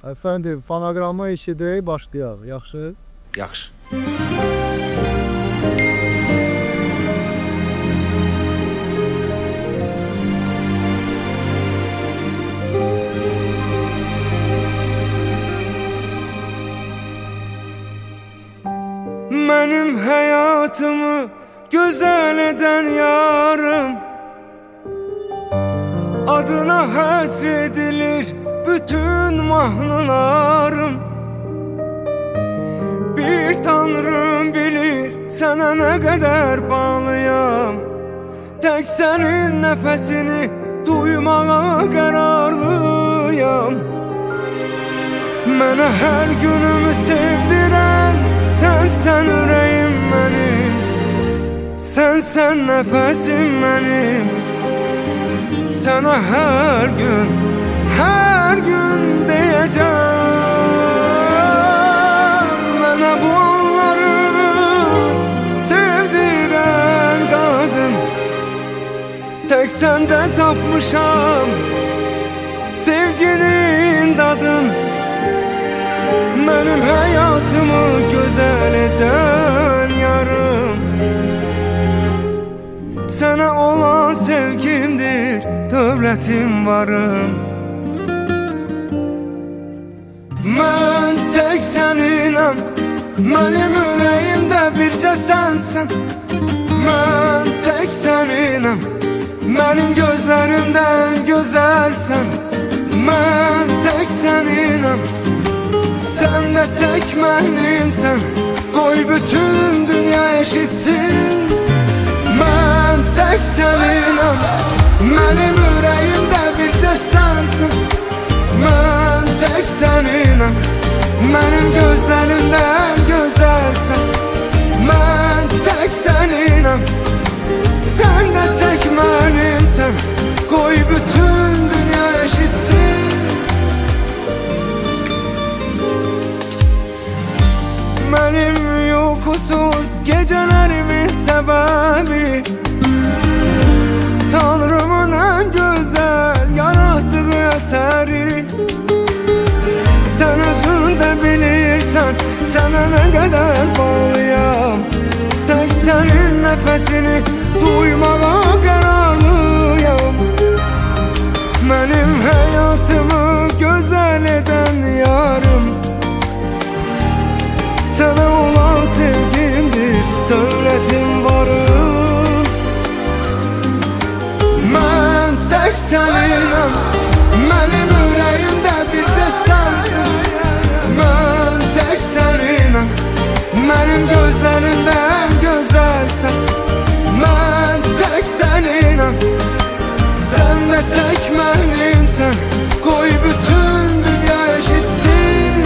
Efendim, fonoqrama eşidək, başlayaq. Yaxşı? Yaxşı. Mənim həyatımı gözəl edən yarım, adına həsr edilir bütün mahnılarım. Bir tanrım bilir sənə nə qədər bağlıyam, tək sənin nəfəsini duymağa qərarlıyam. Mənə hər günümü sevdirən sənsən ürəyim mənim, sənsən nəfəsim mənim. Sənə hər gün deyəcəm, mənə bu anları sevdirən qadın, tək səndə tapmışam sevginin dadın. Mənim həyatımı gözəl edən yarım, sənə olan sevgimdir, dövlətim varım. Mən tək səninəm, mənim ürəyimdə bircə sənsən. Mən tək səninəm, mənim gözlərimdən gözəlsən. Mən tək səninəm, sən də tək mənimsən. Qoy bütün dünya eşitsin. Mən tək səninəm, mənim ürəyimdə bircə sənsin. Mən tək səninəm, mənim gözlərimdən gözəlsən. Mən tək səninəm, sən də tək mənimsən. Qoy bütün dünya eşitsin. Mənim yuxusuz gecələrimin səbəbi, Tanrımın ən gözəl yaratdığı əsəri. Sən özün də bilirsən, sənə nə qədər bağlıyam, tək sənin nəfəsini duymağa qərarlıyam. Mənim həyatımı gözəl edən yarım, sənə olan sevgimdir, dövlətim varım. Mən tək səninəm, mənim ürəyimdə bircə sənsin. Mən tək səninəm, mənim gözlərimdən gözəlsən. Mən tək səninəm, sən də tək mənimsən. Qoy bütün dünya eşitsin.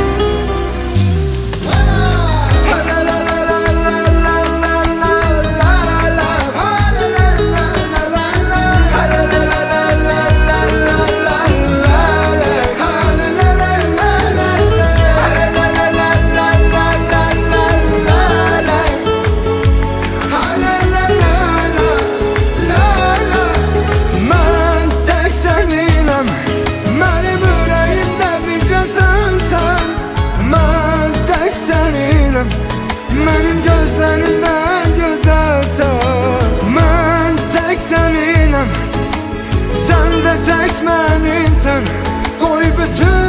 Mənim gözlərimdən gözəlsən. Mən tək səninəm, sən də tək mənimsən. Qoy bütün